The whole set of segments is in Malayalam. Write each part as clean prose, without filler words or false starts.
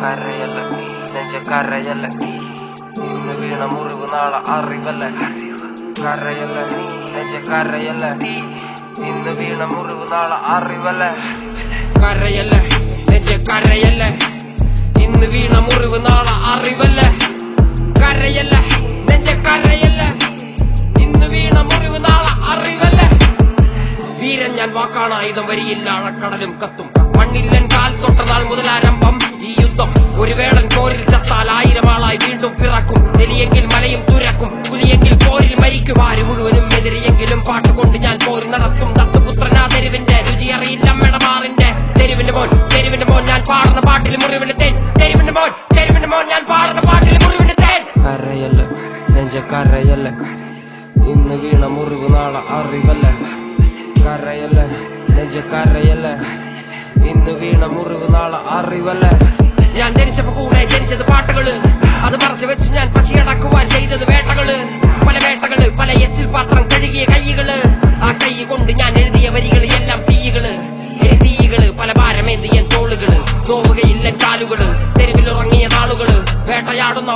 കരയല്ല നെഞ്ച കരയല്ല ഇന്ന് വീണ മുറിവ് നാളെ അറിവല്ല കരയല്ല നെഞ്ച കരയല്ല ഇന്ന് വീണ മുറിവ് നാളെ അറിവല്ല കരയല്ല നെഞ്ച കരയല്ല ഇന്ന് വീണ മുറിവ് നാളെ അറിവല്ല കരയല്ല നെഞ്ച കരയല്ല ഇന്ന് വീണ മുറിവ് നാളെ അറിവല്ല വീരൻ ഞാൻ വാക്കാണ് ആയുധം വരിയില്ല അഴക്കടലും കത്തും മണ്ണില്ലൻ കാൽ തൊട്ട നാൾ മുതലാരംഭം ഈ യുദ്ധം ഒരു വേളൻ പോരിൽ ചത്താൽ 1000 ആളായി വീണ്ടും പിറക്കും എലിയെങ്കിൽ മലയും തുരക്കും പുലിയെങ്കിൽ പോരിൽ മരിക്കും ആര് മുഴുവനും എതിരെയെങ്കിലും പാട്ടുകൊണ്ട് ഞാൻ പോരി നടത്തും ദത്തുപുത്രനാ തെരുവിന്റെ രുചി അറിയില്ല മെടമാറിന്റെ തെരുവിന്റെ മോൻ ഞാൻ പാടുന്ന പാട്ടിൽ മുറിവിന്റെ തേൻ തെരുവിന്റെ മോൻ ഞാൻ പാടുന്ന പാട്ടിൽ മുറിവിന്റെ തേൻ കരയല്ല നെഞ്ച കരയല്ല ഇന്ന് വീണ മുറിവ് നാളെ അറിവല്ല കരയല്ല നെഞ്ച കരയല്ല ഇന്ന് വീണ മുറിവ് നാളെ അറിവല്ല ഞാൻ ജനിച്ചപ്പോ കൂടെ ജനിച്ചത് പാട്ടുകള് അത് മറച്ചു വെച്ച് ഞാൻ പശിയടക്കുവാൻ ചെയ്തത് വേട്ടകള് പല എച്ചിൽ പാത്രം കഴുകിയ കൈകള് ആ കൈ കൊണ്ട് ഞാൻ എഴുതിയ വരികള് എല്ലാം തീകള് പല ഭാരമേന്തിയ തോളുകള് നോവുകയില്ല കാലുകള് തെരുവിലുറങ്ങിയ നാളുകള് വേട്ടയാടുന്ന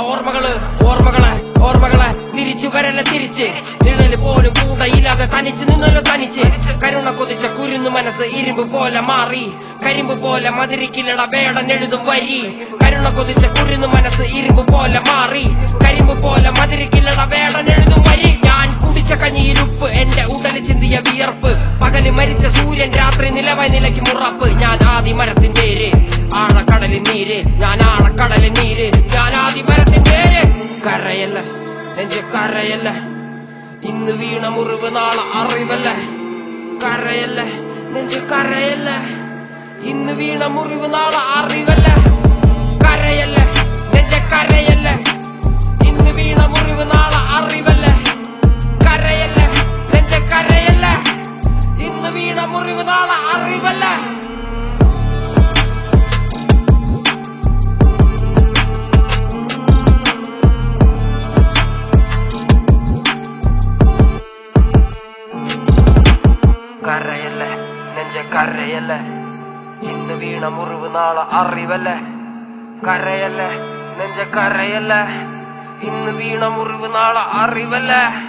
ഓർമ്മകള് തിരിച്ചു വരല്ല തിരിച്ച് നിഴല് പോലും കൂടയില്ലാതെ തനിച്ച് നിന്നല്ലോ തനിച്ച് കരുണ കൊതിച്ച കുരുന്നു മനസ്സ് ഇരുമ്പ് പോലെ മാറി കരിമ്പ് പോലെ മധുരിക്കില്ലട വേടൻ എഴുതും വരി കരുണ കൊതിച്ച കുരുന്നു മനസ്സ് ഇരുമ്പ് പോലെ മാറി കരിമ്പ് പോലെ മധുരിക്കില്ലട വേടൻ എഴുതും വരി ഞാൻ കുടിച്ച കഞ്ഞിയിൽ ഉപ്പ് എന്റെ ഉടല് ചിന്തിയ വിയർപ്പ് പകല് മരിച്ച സൂര്യൻ രാത്രി നിലവായി നിലയ്ക്ക് മുറപ്പ് ഞാൻ ആദി മരത്തിൻ പേര് ആഴക്കടലിൻ നീര് ഞാൻ ആഴക്കടലിൻ നീര് ഞാൻ ആദി മരത്തിൻ പേര് കരയല്ല നെഞ്ച കരയല്ല ഇന്ന് വീണ മുറിവ് നാളെ അറിവല്ല കരയല്ല നെഞ്ച കരയല്ല ഇന്ന് വീണ മുറിവ് നാളെ അറിവല്ല കരയല്ല നെഞ്ച കരയല്ല ഇന്ന് വീണ മുറിവ് നാളെ അറിവല്ല കരയല്ല നെഞ്ച കരയല്ല ഇന്ന് വീണ മുറിവ് നാളെ അറിവല്ല കരയല്ല നെഞ്ച കരയല്ല ഇന്ന് വീണ മുറിവ് നാളെ അറിവല്ല കരയല്ല നെഞ്ച കരയല്ല ഇന്ന് വീണ മുറിവ് നാളെ അറിവല്ല